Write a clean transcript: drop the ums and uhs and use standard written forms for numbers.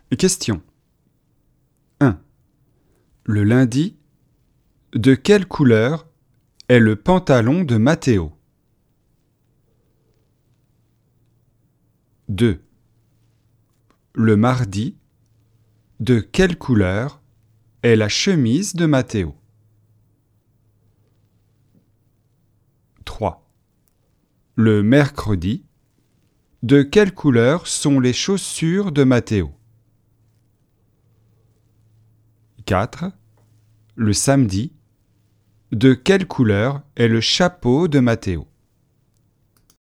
Question 1. Le lundi, de quelle couleur est le pantalon de Mathéo? 2. Le mardi, de quelle couleur est la chemise de Mathéo? 3. Le mercredi, de quelle couleur sont les chaussures de Mathéo? 4. Le samedi, de quelle couleur est le chapeau de Mathéo?